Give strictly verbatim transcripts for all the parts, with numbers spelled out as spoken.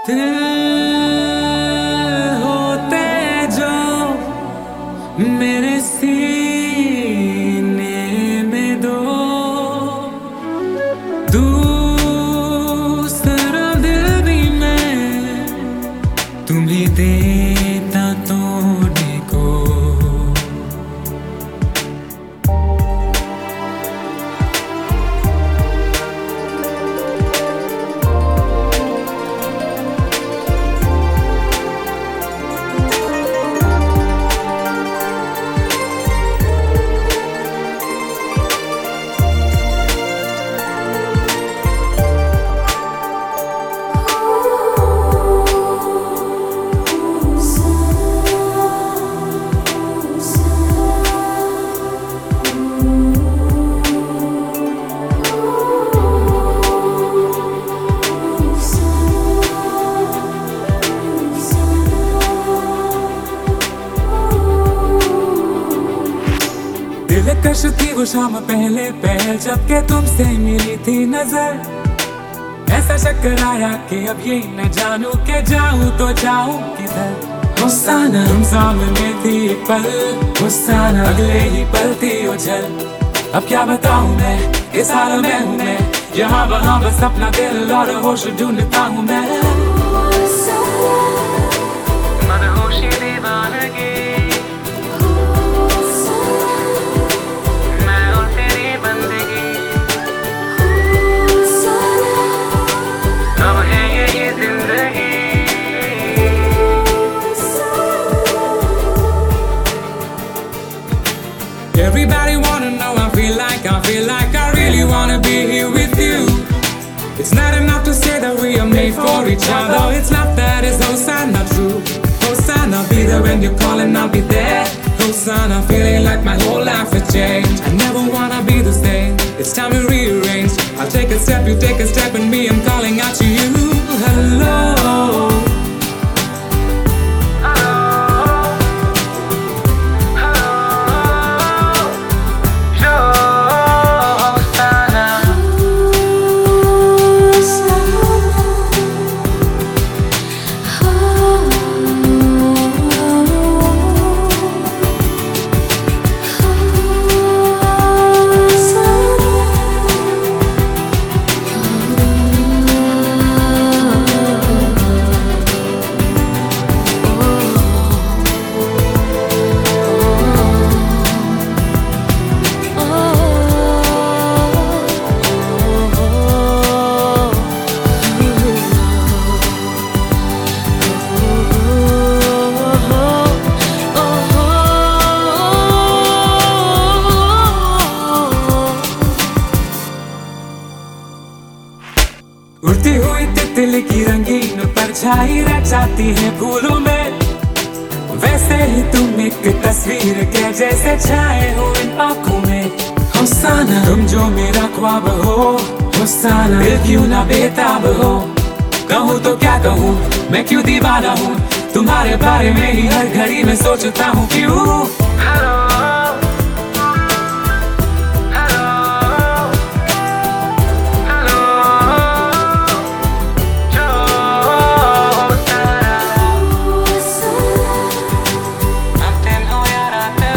दिल होते जो मेरे सीने में दो, दूसरा दिल भी मैं तुम्हें देता तोड़ने को। दिलकश थी वो शाम पहले पहल जब के तुमसे मिली थी नजर। ऐसा चक्कर आया कि अब ये न जानू के जाऊं तो जाऊं किधर। हुस्साना तुम सामने थी पल, हुस्साना अगले ही पल थी उछल। अब क्या बताऊं मैं, इस हाल में हूँ मैं, यहाँ वहाँ बस अपना दिल और होश ढूंढता हूँ मैं। मदहोशी दीवानगी Everybody wanna know, I feel like, I feel like I really wanna be here with you. It's not enough to say that we are made for each other. It's not that, it's Hosanna true. Hosanna, be there when you call and I'll be there. Hosanna, feeling like my whole life has changed. I never wanna be the same, it's time to rearrange. I'll take a step, you take a step, and me, I'm calling out to you. Hello. उड़ती हुई तितली की रंगीन परछाई रह जाती है फूलों में। वैसे ही तुम एक तस्वीर के जैसे छाए हो इन आँखों में। हुस्साना तुम जो मेरा ख्वाब हो, हुस्साना दिल क्यों ना बेताब हो। कहूँ तो क्या कहूँ, मैं क्यों दीवाना हूँ, तुम्हारे बारे में ही हर घड़ी में सोचता हूँ क्यों।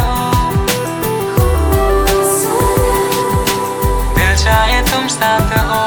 तुम साथ हो।